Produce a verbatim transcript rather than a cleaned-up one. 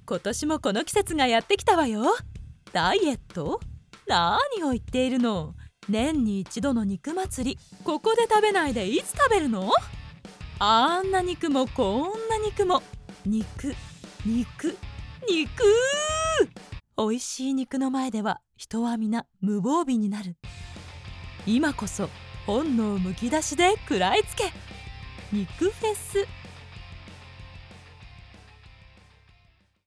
今年もこの季節がやってきたわよ。ダイエット？何を言っているの。年に一度の肉祭り、ここで食べないでいつ食べるの？あんな肉もこんな肉も、肉肉肉。美味しい肉の前では人は皆無防備になる。今こそ本能むき出しで食らいつけ。肉フェス。